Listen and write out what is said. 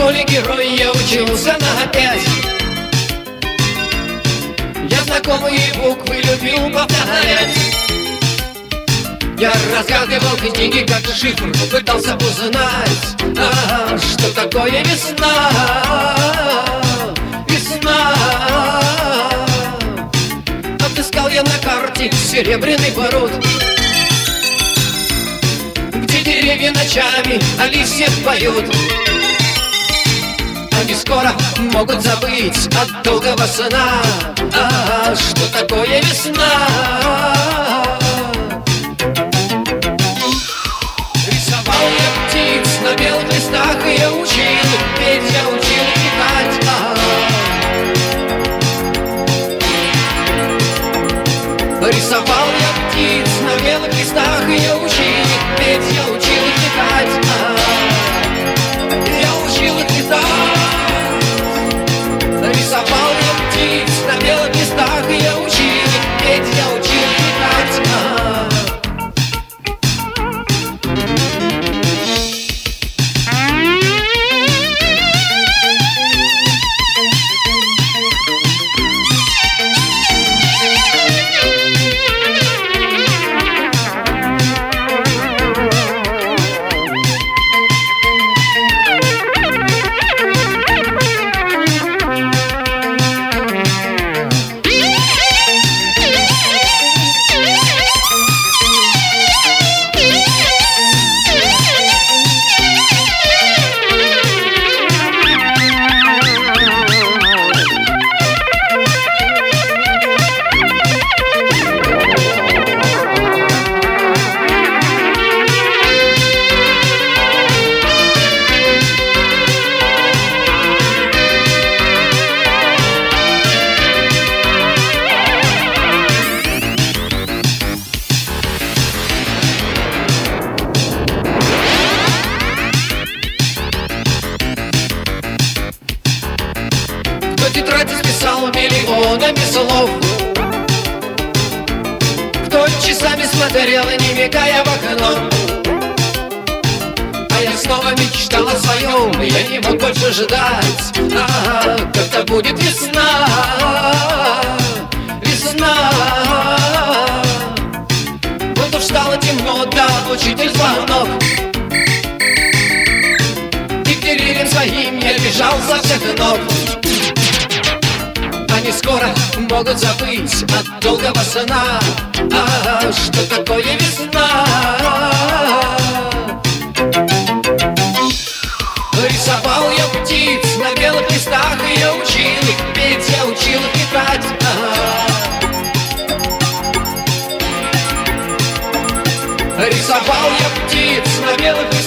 школе герой, я учился на 5. Я знакомые буквы любил повторять. Я разгадывал книги, как шифр, пытался узнать, что такое весна. Весна. Отыскал я на карте серебряный пород, где деревья ночами о листьях поют. Они скоро могут забыть от долгого сна, что такое весна. Рисовал я птиц на белых листах, и я учил петь, я учил летать. Рисовал я птиц на белых листах, и я учил петь, я учил летать. Я учил летать. Рисовал я птиц на белых листах, и я учил петь, я учил летать. Тетрадь списал миллионами слов, кто часами смотрел, не мигая в окно. А я снова мечтал о своем, я не мог больше ждать, когда будет весна. Весна. Вот уж стало темно, да, учитель звонок, и к деревьям своим я бежал со всех ног. Они скоро могут забыть от долгого сна, что такое весна. Рисовал я птиц на белых листах, и я учил их петь, я учил их летать. Рисовал я птиц на белых листах,